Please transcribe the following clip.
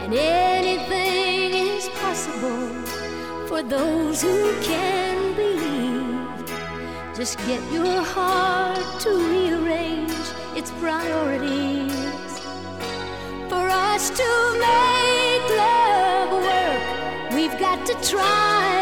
and anything is possible for those who can believe. Just get your heart to rearrange its priorities. For us to make love work, we've got to try